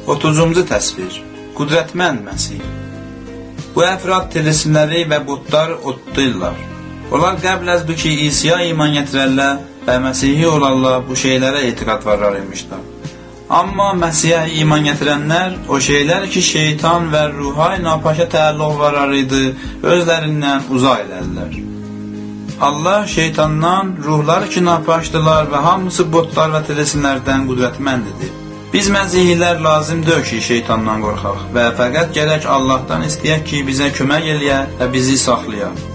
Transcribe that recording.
30-cu təsvir. Qüdrətmənd Məsih. Bu əfrad tilsimləri və botlar otlayırlar. Onlar qəbl ki, İsa'ya iman gətirərlər və Məsihi olarlar bu şeylərə etiqad varar imişlər. Amma Məsihə iman gətirənlər o şeylər ki, şeytan və ruha napaşa təəlluq varar idi, özlərindən uzaq edərlər. Allah şeytandan ruhları ki, napaşdılar və hamısı botlar və tilsimlərdən qüdrətməndidir. Biz Məsihilər lazımdır ki, şeytandan qorxaq və fəqət gərək Allahdan istəyək ki, bizə kömək eləyə və bizi saxlaya.